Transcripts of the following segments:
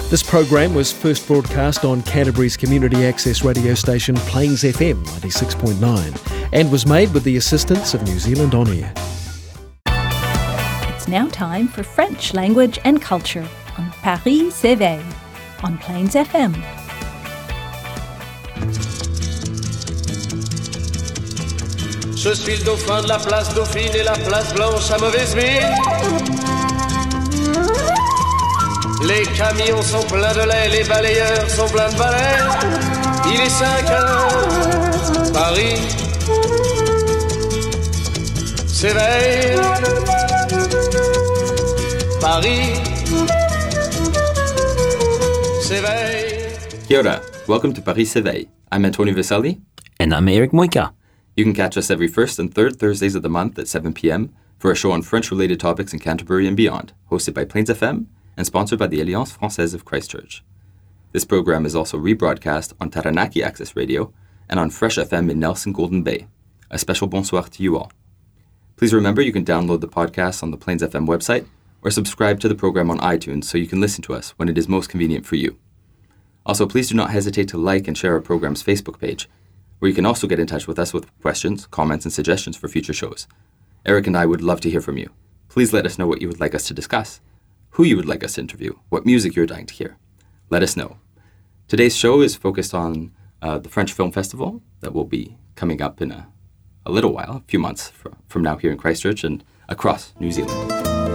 This program was first broadcast on Canterbury's community access radio station Plains FM 96.9 and was made with the assistance of New Zealand On Air. It's now time for French language and culture on Paris s'éveille on Plains FM. Je suis le dauphin de la place Dauphine et la place Blanche à mauvaise mine. Les camions sont pleins de lait, les balayeurs sont pleins de balais. Il est 5 heures, Paris s'éveille. Paris s'éveille. Kia ora. Welcome to Paris s'éveille. I'm Antonio Vasselli. And I'm Eric Moika. You can catch us every first and third Thursdays of the month at 7 p.m. for a show on French-related topics in Canterbury and beyond, hosted by Plains FM and sponsored by the Alliance Française of Christchurch. This program is also rebroadcast on Taranaki Access Radio and on Fresh FM in Nelson Golden Bay. A special bonsoir to you all. Please remember you can download the podcast on the Plains FM website or subscribe to the program on iTunes so you can listen to us when it is most convenient for you. Also, please do not hesitate to like and share our program's Facebook page, where you can also get in touch with us with questions, comments, and suggestions for future shows. Eric and I would love to hear from you. Please let us know what you would like us to discuss, who you would like us to interview, what music you're dying to hear. Let us know. Today's show is focused on the French Film Festival that will be coming up in a little while, a few months from now here in Christchurch and across New Zealand.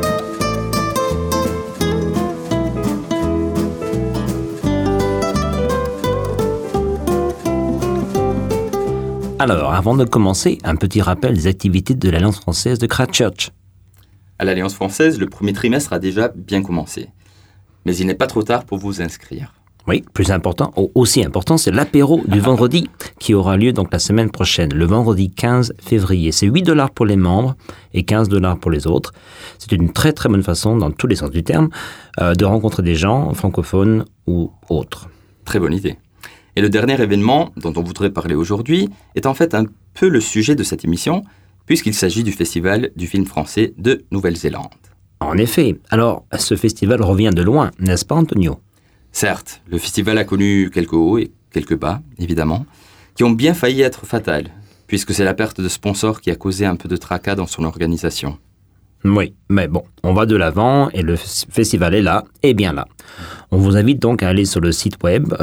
Alors, avant de commencer, un petit rappel des activités de l'Alliance française de Christchurch. À l'Alliance française, le premier trimestre a déjà bien commencé. Mais il n'est pas trop tard pour vous inscrire. Oui, plus important, aussi important, c'est l'apéro du vendredi qui aura lieu donc la semaine prochaine, le vendredi 15 février. C'est $8 pour les membres et $15 pour les autres. C'est une très très bonne façon, dans tous les sens du terme, de rencontrer des gens francophones ou autres. Très bonne idée. Et le dernier événement dont on voudrait parler aujourd'hui est en fait un peu le sujet de cette émission, puisqu'il s'agit du Festival du film français de Nouvelle-Zélande. En effet. Alors, ce festival revient de loin, n'est-ce pas, Antonio ? Certes, le festival a connu quelques hauts et quelques bas, évidemment, qui ont bien failli être fatals, puisque c'est la perte de sponsors qui a causé un peu de tracas dans son organisation. Oui, mais bon, on va de l'avant et le festival est là, et bien là. On vous invite donc à aller sur le site web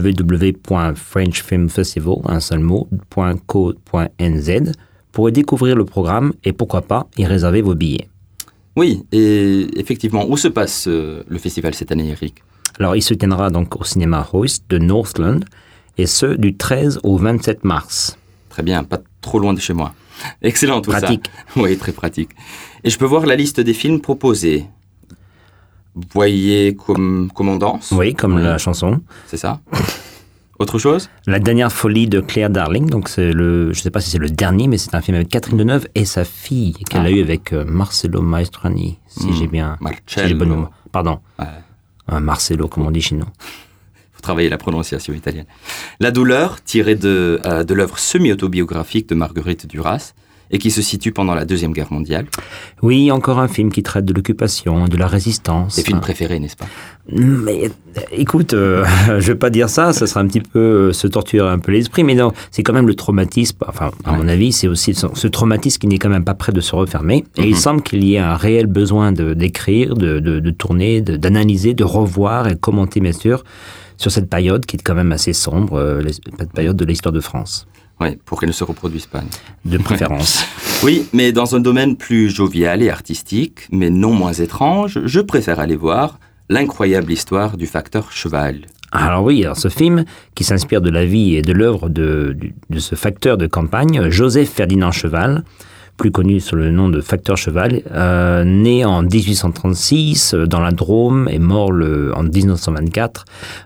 www.frenchfilmfestival.co.nz pour y découvrir le programme et pourquoi pas y réserver vos billets. Oui, et effectivement, où se passe le festival cette année, Eric ? Alors, il se tiendra donc au cinéma Hoist de Northland, et ce, du 13 au 27 mars. Très bien, pas trop loin de chez moi. Excellent tout pratique. Ça. Oui, très pratique. Et je peux voir la liste des films proposés. Voyez comme on danse. Oui, comme la chanson. C'est ça. Autre chose ? La dernière folie de Claire Darling, donc c'est je ne sais pas si c'est le dernier, mais c'est un film avec Catherine Deneuve et sa fille qu'elle a eu avec Marcello Maestrani, si j'ai bien... Marcello. Pardon. Ouais. Marcello, comme on dit chez nous. Faut travailler la prononciation italienne. La douleur, tirée de l'œuvre semi-autobiographique de Marguerite Duras, et qui se situe pendant la Deuxième Guerre mondiale. Oui, encore un film qui traite de l'occupation, de la résistance. Tes films préférés, n'est-ce pas ? Mais écoute, je vais pas dire ça sera un petit peu se torturer un peu l'esprit, mais non, c'est quand même le traumatisme, enfin, à mon avis, c'est aussi ce traumatisme qui n'est quand même pas prêt de se refermer. Et il semble qu'il y ait un réel besoin d'écrire, de tourner, d'analyser, de revoir et de commenter, bien sûr, sur cette période qui est quand même assez sombre, cette période de l'histoire de France. Oui, pour qu'elle ne se reproduise pas. De préférence. Oui, mais dans un domaine plus jovial et artistique, mais non moins étrange, je préfère aller voir l'incroyable histoire du facteur Cheval. Alors oui, ce film, qui s'inspire de la vie et de l'œuvre de ce facteur de campagne, Joseph Ferdinand Cheval, plus connu sous le nom de Facteur Cheval, né en 1836 dans la Drôme et mort en 1924,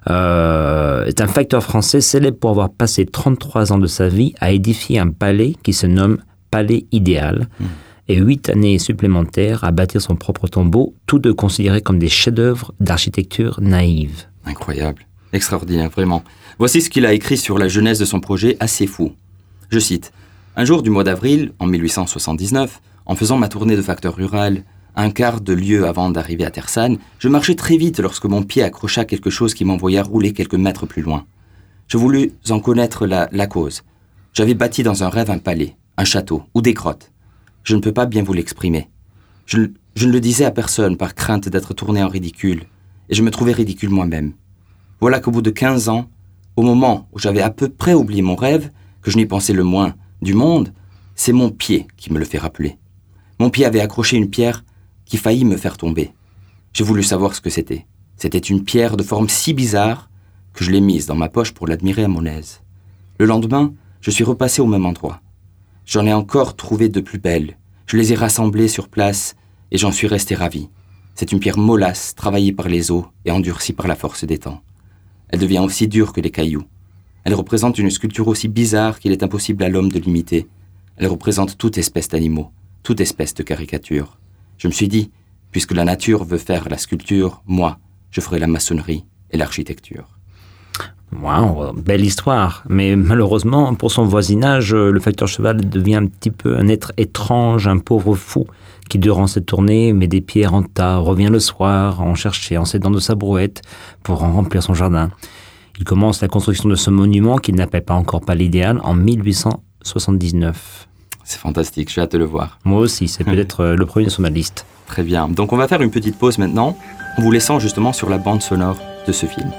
est un facteur français célèbre pour avoir passé 33 ans de sa vie à édifier un palais qui se nomme Palais Idéal, et 8 années supplémentaires à bâtir son propre tombeau, tous deux considérés comme des chefs-d'œuvre d'architecture naïve. Incroyable, extraordinaire, vraiment. Voici ce qu'il a écrit sur la genèse de son projet assez fou. Je cite : « Un jour du mois d'avril, en 1879, en faisant ma tournée de facteur rural, Un quart de lieue avant d'arriver à Tersanne, je marchais très vite lorsque mon pied accrocha quelque chose qui m'envoya rouler quelques mètres plus loin. Je voulus en connaître la cause. J'avais bâti dans un rêve un palais, un château ou des grottes. Je ne peux pas bien vous l'exprimer. Je ne le disais à personne par crainte d'être tourné en ridicule, et je me trouvais ridicule moi-même. Voilà qu'au bout de 15 ans, au moment où j'avais à peu près oublié mon rêve, que je n'y pensais le moins du monde, c'est mon pied qui me le fait rappeler. Mon pied avait accroché une pierre qui faillit me faire tomber. J'ai voulu savoir ce que c'était. C'était une pierre de forme si bizarre que je l'ai mise dans ma poche pour l'admirer à mon aise. Le lendemain, je suis repassé au même endroit. J'en ai encore trouvé de plus belles. Je les ai rassemblées sur place et j'en suis resté ravi. C'est une pierre mollasse, travaillée par les eaux et endurcie par la force des temps. Elle devient aussi dure que les cailloux. Elle représente une sculpture aussi bizarre qu'il est impossible à l'homme de l'imiter. Elle représente toute espèce d'animaux, toute espèce de caricature. Je me suis dit, puisque la nature veut faire la sculpture, moi, je ferai la maçonnerie et l'architecture. Wow, belle histoire. Mais malheureusement, pour son voisinage, le facteur cheval devient un petit peu un être étrange, un pauvre fou, qui durant cette tournée met des pierres en tas, revient le soir en chercher, en s'aidant de sa brouette pour en remplir son jardin. Il commence la construction de ce monument qu'il n'appelle pas encore Palais idéal en 1879. C'est fantastique, j'ai hâte de le voir. Moi aussi, c'est peut-être le premier sur ma liste. Très bien. Donc on va faire une petite pause maintenant, en vous laissant justement sur la bande sonore de ce film.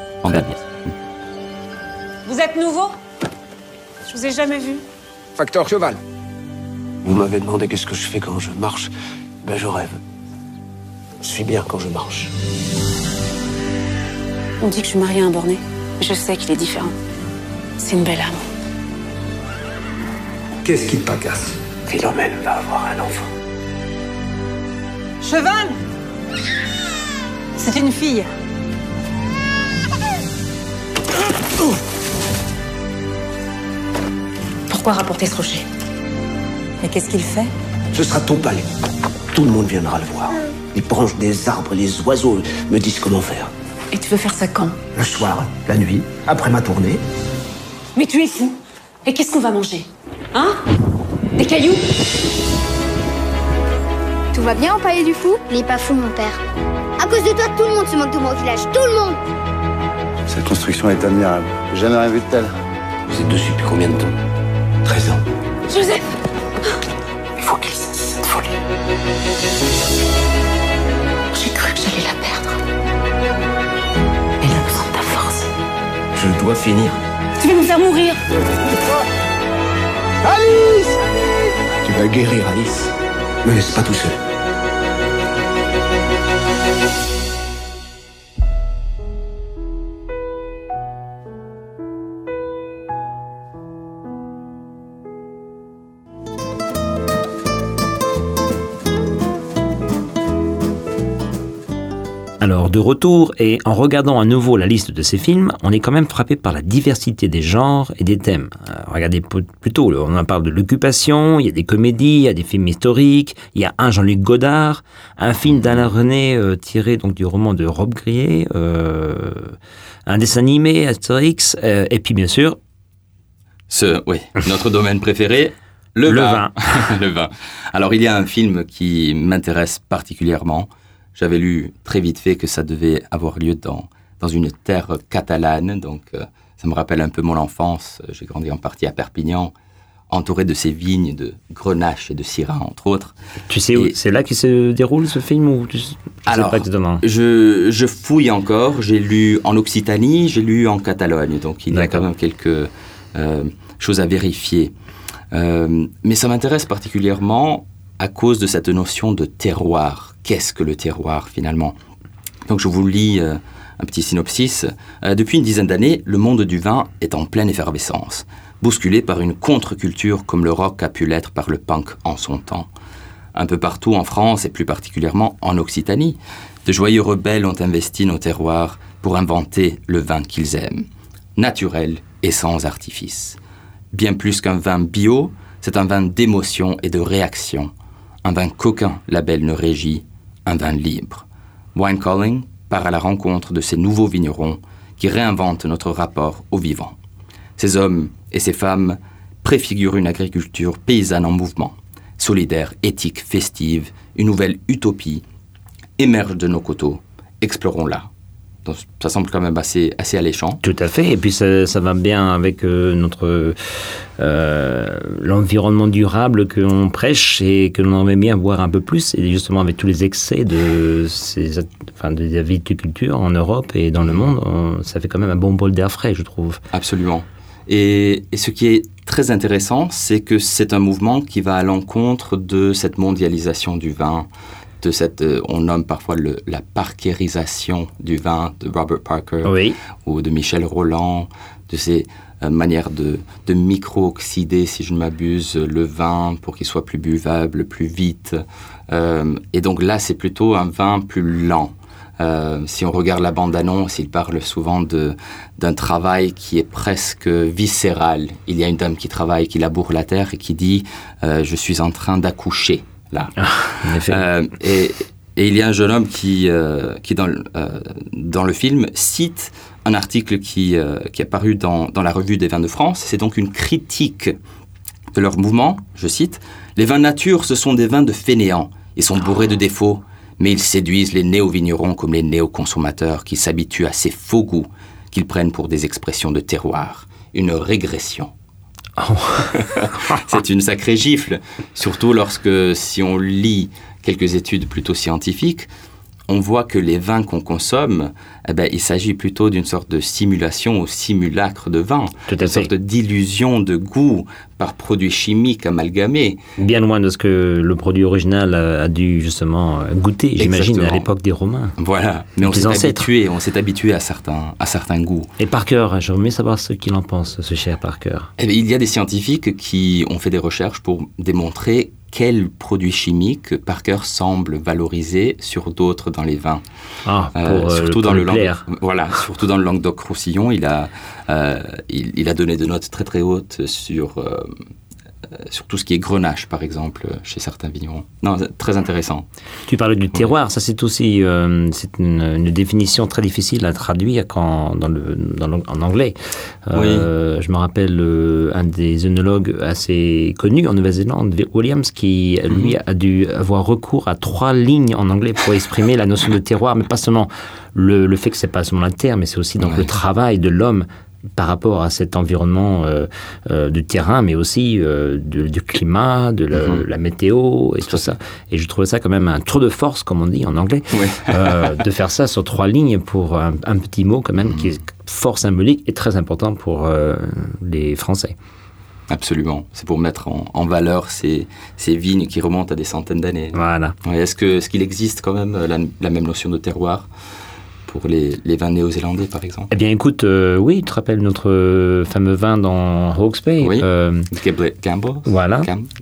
Vous êtes nouveau? Je vous ai jamais vu. Facteur cheval. Vous m'avez demandé qu'est-ce que je fais quand je marche. Ben je rêve. Je suis bien quand je marche. On dit que je suis mariée à un borné. Je sais qu'il est différent. C'est une belle âme. Qu'est-ce qui te pacasse? Philomène va avoir un enfant. Cheval! C'est une fille. Pourquoi rapporter ce rocher? Mais qu'est-ce qu'il fait? Ce sera ton palais. Tout le monde viendra le voir. Les branches des arbres, les oiseaux me disent comment faire. Et tu veux faire ça quand? Le soir, la nuit, après ma tournée. Mais tu es fou. Et qu'est-ce qu'on va manger? Hein? Des cailloux? Tout va bien au palais du fou? Il est pas fou, mon père. À cause de toi, tout le monde se moque de moi au village. Tout le monde! Cette construction est admirable. J'ai jamais rien vu de tel. Vous êtes dessus depuis combien de temps? 13 ans. Joseph! Il faut qu'il cesse cette folie. J'ai cru que j'allais la perdre. Elle a besoin de ta force. Je dois finir. Tu veux me faire mourir? Alice! Tu vas guérir, Alice. Me laisse pas tout seul. Alors, de retour, et en regardant à nouveau la liste de ces films, on est quand même frappé par la diversité des genres et des thèmes. Regardez plutôt, on en parle de l'occupation, il y a des comédies, il y a des films historiques, il y a un Jean-Luc Godard, un film d'Alain René tiré donc du roman de Rob Grier, un dessin animé, Astérix, et puis bien sûr... notre domaine préféré, le vin. Le vin. Alors, il y a un film qui m'intéresse particulièrement. J'avais lu très vite fait que ça devait avoir lieu dans une terre catalane, donc ça me rappelle un peu mon enfance. J'ai grandi en partie à Perpignan, entouré de ces vignes de Grenache et de Syrah, entre autres. Tu sais où c'est là qu'il se déroule ce film ou tu sais pas exactement? Je fouille encore. J'ai lu en Occitanie, j'ai lu en Catalogne, donc il y a quand même quelques choses à vérifier. Mais ça m'intéresse particulièrement à cause de cette notion de terroir. Qu'est-ce que le terroir, finalement? Donc, je vous lis un petit synopsis. Depuis une dizaine d'années, le monde du vin est en pleine effervescence, bousculé par une contre-culture comme le rock a pu l'être par le punk en son temps. Un peu partout en France, et plus particulièrement en Occitanie, de joyeux rebelles ont investi nos terroirs pour inventer le vin qu'ils aiment, naturel et sans artifice. Bien plus qu'un vin bio, c'est un vin d'émotion et de réaction. Un vin qu'aucun label ne régit, un vin libre. Wine Calling part à la rencontre de ces nouveaux vignerons qui réinventent notre rapport au vivant. Ces hommes et ces femmes préfigurent une agriculture paysanne en mouvement, solidaire, éthique, festive, une nouvelle utopie émerge de nos coteaux. Explorons-la. Donc, ça semble quand même assez alléchant. Tout à fait. Et puis ça va bien avec l'environnement durable que l'on prêche et que l'on aimerait bien voir un peu plus. Et justement, avec tous les excès de la viticulture en Europe et dans le monde, ça fait quand même un bon bol d'air frais, je trouve. Absolument. Et ce qui est très intéressant, c'est que c'est un mouvement qui va à l'encontre de cette mondialisation du vin, de cette, on nomme parfois la parkerisation du vin de Robert Parker, oui, ou de Michel Rolland, de ces manières de micro-oxyder, si je ne m'abuse, le vin pour qu'il soit plus buvable, plus vite. Et donc là, c'est plutôt un vin plus lent. Si on regarde la bande-annonce, il parle souvent d'un travail qui est presque viscéral. Il y a une dame qui travaille, qui laboure la terre et qui dit « Je suis en train d'accoucher ». Là. En effet. Et il y a un jeune homme qui dans le film, cite un article qui est paru dans la revue des vins de France. C'est donc une critique de leur mouvement. Je cite, « Les vins nature, ce sont des vins de fainéants. Ils sont bourrés de défauts, mais ils séduisent les néo-vignerons comme les néo-consommateurs qui s'habituent à ces faux goûts qu'ils prennent pour des expressions de terroir. Une régression. » Oh. C'est une sacrée gifle, surtout si on lit quelques études plutôt scientifiques, on voit que les vins qu'on consomme, il s'agit plutôt d'une sorte de simulation ou simulacre de vin, une sorte d'illusion de goût par produits chimiques amalgamés. Bien loin de ce que le produit original a dû justement goûter, j'imagine, à l'époque des Romains. Voilà, mais on s'est habitué à certains goûts. Et Parker, j'aimerais savoir ce qu'il en pense, ce cher Parker. Il y a des scientifiques qui ont fait des recherches pour démontrer quels produits chimiques Parker semble valoriser sur d'autres dans les vins. Surtout dans le Languedoc-Roussillon, il a donné des notes très très hautes sur tout ce qui est grenache, par exemple, chez certains vignerons. Non, c'est très intéressant. Tu parlais du terroir, ça c'est aussi une définition très difficile à traduire en anglais. Oui. Je me rappelle un des œnologues assez connus en Nouvelle-Zélande, Williams, qui lui a dû avoir recours à 3 lignes en anglais pour exprimer la notion de terroir, mais pas seulement le fait que c'est pas seulement la terre, mais c'est aussi donc le travail de l'homme par rapport à cet environnement du terrain, mais aussi du climat, de la météo et tout ça. Et je trouvais ça quand même un tour de force, comme on dit en anglais, de faire ça sur 3 lignes pour un petit mot quand même qui est fort symbolique et très important pour les Français. Absolument. C'est pour mettre en valeur ces vignes qui remontent à des centaines d'années. Voilà. Est-ce qu'il existe quand même la même notion de terroir pour les vins néo-zélandais, par exemple? Eh bien, écoute, oui, tu te rappelles notre fameux vin dans Hawke's Bay? Oui, Campbell. Voilà.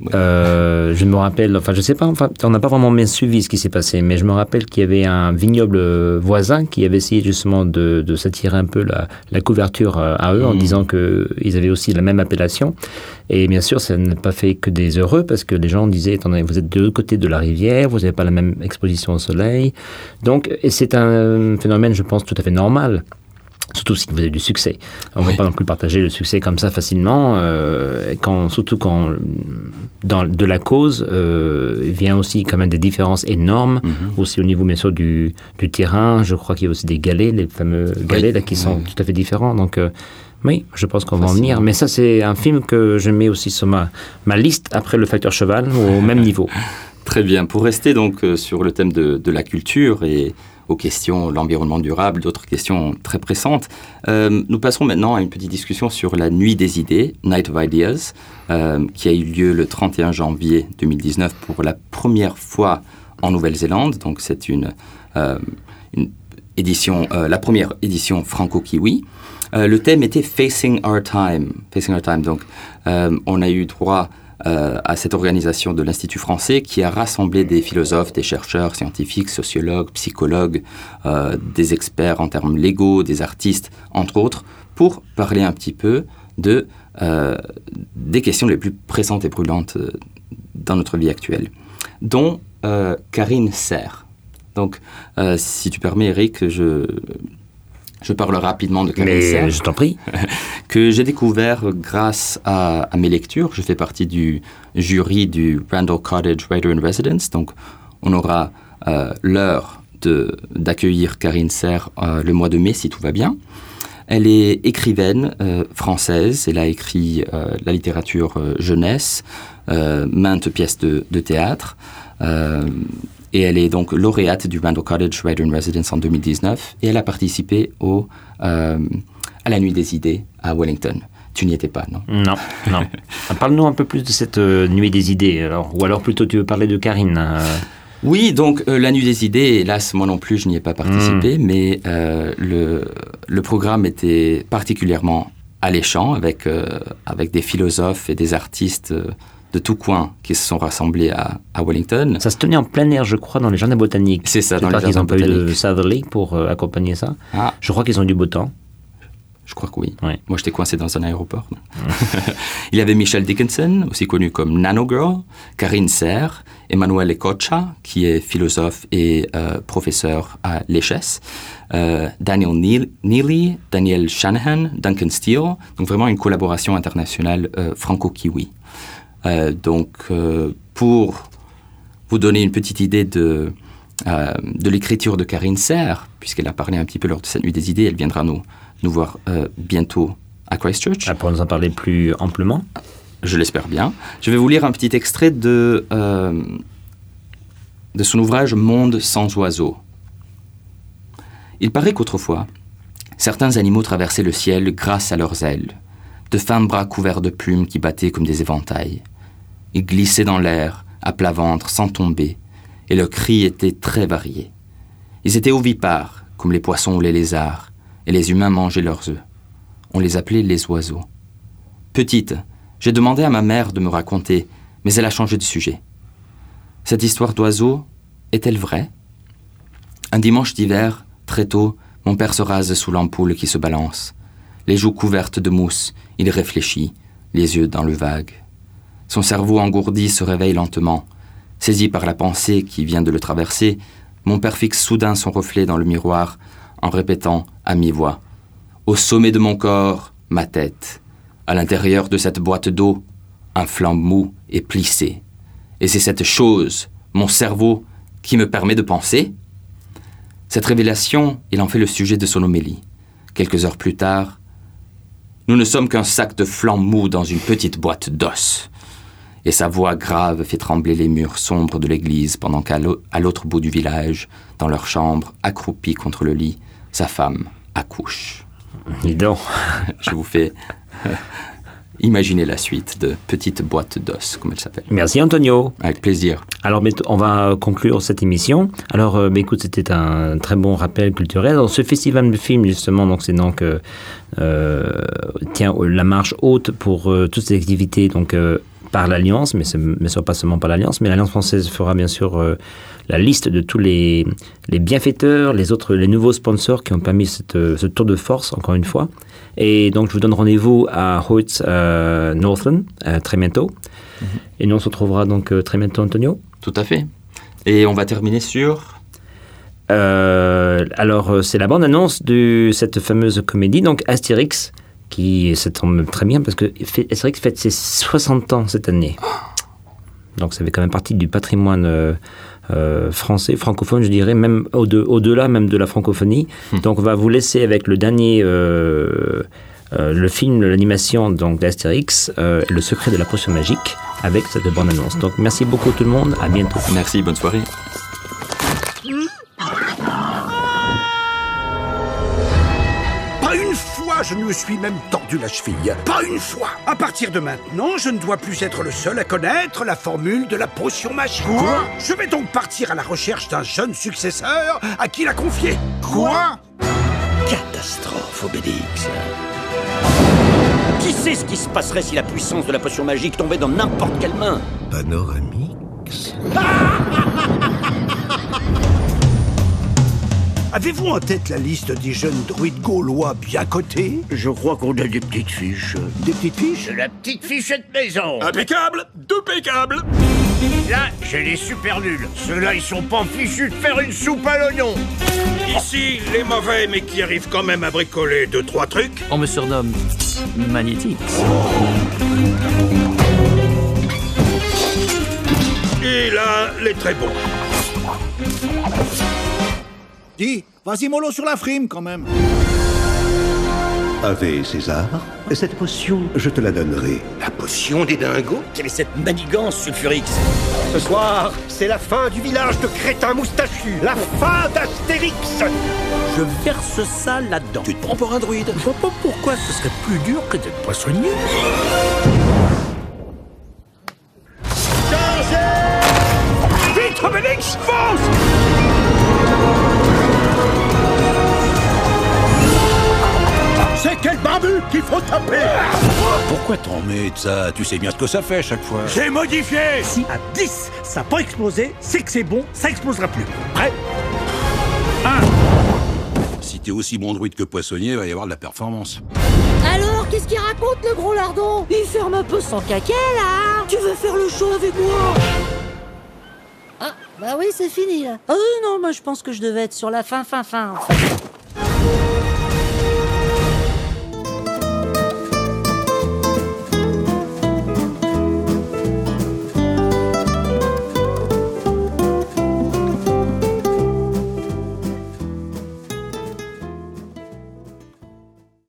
Je me rappelle, je ne sais pas, on n'a pas vraiment bien suivi ce qui s'est passé, mais je me rappelle qu'il y avait un vignoble voisin qui avait essayé justement de s'attirer un peu la couverture à eux en disant qu'ils avaient aussi la même appellation. Et bien sûr, ça n'a pas fait que des heureux parce que les gens disaient, attendez, vous êtes de l'autre côté de la rivière, vous n'avez pas la même exposition au soleil. Donc, et c'est un phénomène, je pense, tout à fait normal. Surtout si vous avez du succès. On ne va pas non plus partager le succès comme ça facilement, surtout quand de la cause vient aussi quand même des différences énormes, aussi au niveau bien sûr du terrain. Je crois qu'il y a aussi des galets, les fameux galets là, qui sont tout à fait différents. Donc oui, je pense qu'on va en venir. Mais ça, c'est un film que je mets aussi sur ma liste après Le Facteur Cheval, au même niveau. Très bien. Pour rester donc sur le thème de la culture et aux questions l'environnement durable, d'autres questions très pressantes, nous passerons maintenant à une petite discussion sur la Nuit des idées, Night of Ideas, qui a eu lieu le 31 janvier 2019 pour la première fois en Nouvelle-Zélande. Donc c'est une édition, la première édition franco-kiwi. Le thème était Facing Our Time. Donc, on a eu droit à cette organisation de l'Institut français qui a rassemblé des philosophes, des chercheurs, scientifiques, sociologues, psychologues, des experts en termes légaux, des artistes, entre autres, pour parler un petit peu des questions les plus pressantes et brûlantes dans notre vie actuelle, dont Karine Serre. Donc, si tu permets, Eric, je parle rapidement de Karine Serre. Mais je t'en prie. que j'ai découvert grâce à mes lectures. Je fais partie du jury du Randall Cottage Writer in Residence, donc on aura l'heure d'accueillir Karine Serre le mois de mai, si tout va bien. Elle est écrivaine française, elle a écrit la littérature jeunesse, maintes pièces de théâtre, et elle est donc lauréate du Randall Cottage Writer in Residence en 2019, et elle a participé à la Nuit des idées à Wellington. Tu n'y étais pas, non? Non. Parle-nous un peu plus de cette Nuit des idées, ou alors plutôt tu veux parler de Karine. Oui, donc la Nuit des idées, hélas, moi non plus, je n'y ai pas participé, mais le programme était particulièrement alléchant avec des philosophes et des artistes de tous coins qui se sont rassemblés à Wellington. Ça se tenait en plein air, je crois, dans les jardins botaniques. C'est ça, dans les jardins botaniques. Ils n'ont pas eu de Southerly pour accompagner ça. Ah. Je crois qu'ils ont du beau temps. Je crois que oui. Moi, j'étais coincé dans un aéroport. Il y avait Michelle Dickinson, aussi connue comme Nano Girl, Karine Serre, Emmanuel Ecocha, qui est philosophe et professeur à l'ECHES, Daniel Neely, Daniel Shanahan, Duncan Steele. Donc, vraiment une collaboration internationale franco-kiwi. Pour vous donner une petite idée de l'écriture de Karine Serre, puisqu'elle a parlé un petit peu lors de cette Nuit des idées, elle viendra nous voir bientôt à Christchurch. Pour nous en parler plus amplement. Je l'espère bien. Je vais vous lire un petit extrait de son ouvrage « Monde sans oiseaux ». Il paraît qu'autrefois, certains animaux traversaient le ciel grâce à leurs ailes, de fins bras couverts de plumes qui battaient comme des éventails. Ils glissaient dans l'air, à plat ventre, sans tomber, et leurs cris étaient très variés. Ils étaient ovipares, comme les poissons ou les lézards, et les humains mangeaient leurs œufs. On les appelait les oiseaux. Petite, j'ai demandé à ma mère de me raconter, mais elle a changé de sujet. Cette histoire d'oiseaux est-elle vraie? Un dimanche d'hiver, très tôt, mon père se rase sous l'ampoule qui se balance. Les joues couvertes de mousse, il réfléchit, les yeux dans le vague. Son cerveau engourdi se réveille lentement. Saisi par la pensée qui vient de le traverser, mon père fixe soudain son reflet dans le miroir en répétant à mi-voix « Au sommet de mon corps, ma tête. À l'intérieur de cette boîte d'eau, un flanc mou et plissé. Et c'est cette chose, mon cerveau, qui me permet de penser ?» Cette révélation, il en fait le sujet de son homélie. Quelques heures plus tard, « Nous ne sommes qu'un sac de flanc mou dans une petite boîte d'os. » Et sa voix grave fait trembler les murs sombres de l'église pendant qu'à l'autre bout du village, dans leur chambre, accroupie contre le lit, sa femme accouche. Dis donc. Je vous fais imaginer la suite de Petite boîte d'os, comme elle s'appelle. Merci Antonio. Avec plaisir. Alors, on va conclure cette émission. Alors, écoute, c'était un très bon rappel culturel. Alors, ce festival de films, justement, donc c'est donc tient la marche haute pour toutes ces activités, donc par l'Alliance, mais ce ne sera pas seulement par l'Alliance, mais l'Alliance française fera bien sûr la liste de tous les bienfaiteurs, les nouveaux sponsors qui ont permis ce tour de force, encore une fois. Et donc, je vous donne rendez-vous à Hoyts Northland, très bientôt. Mm-hmm. Et nous, on se retrouvera donc très bientôt, Antonio. Tout à fait. Et on va terminer sur... alors, c'est la bande-annonce de cette fameuse comédie, donc Astérix, qui ça tombe très bien parce que Astérix fête ses 60 ans cette année. Donc ça fait quand même partie du patrimoine français, francophone, je dirais, même au-delà même de la francophonie. Donc on va vous laisser avec le dernier, le film, l'animation donc d'Astérix, Le secret de la potion magique, avec cette bande-annonce. Donc merci beaucoup tout le monde, à bientôt. Merci, bonne soirée. Je ne me suis même tordu la cheville. Pas une fois. À partir de maintenant, je ne dois plus être le seul à connaître la formule de la potion magique. Quoi? Je vais donc partir à la recherche d'un jeune successeur à qui la confier. Quoi? Catastrophe, Obélix. Qui sait ce qui se passerait si la puissance de la potion magique tombait dans n'importe quelle main? Panoramix. Avez-vous en tête la liste des jeunes druides gaulois bien cotés? Je crois qu'on a des petites fiches. Des petites fiches? De la petite fichette maison. Impeccable! Impeccable! Là, j'ai des super nuls. Ceux-là, ils sont pas fichus de faire une soupe à l'oignon. Ici, les mauvais, mais qui arrivent quand même à bricoler 2-3 trucs. On me surnomme Magnétique. Et là, les très bons. Dis, vas-y mollo sur la frime quand même. Ave César, cette potion, je te la donnerai. La potion des dingos? Quelle est cette manigance, Sulfurix? Ce soir, c'est la fin du village de crétins moustachus. La fin d'Astérix. Je verse ça là-dedans. Tu te prends pour un druide. Je vois pas pourquoi ce serait plus dur que d'être poissonnier. Vite, Obélix, fonce! C'est quel barbu qu'il faut taper. Pourquoi t'en mets de ça? Tu sais bien ce que ça fait à chaque fois. J'ai modifié. Si à 10, ça n'a pas explosé, c'est que c'est bon, ça explosera plus. Prêt? 1. Si t'es aussi bon druide que poissonnier, va y avoir de la performance. Alors, qu'est-ce qu'il raconte le gros lardon? Il ferme un peu son caca là. Tu veux faire le show avec moi? Ah, bah oui, c'est fini là. Oh non, moi je pense que je devais être sur la fin.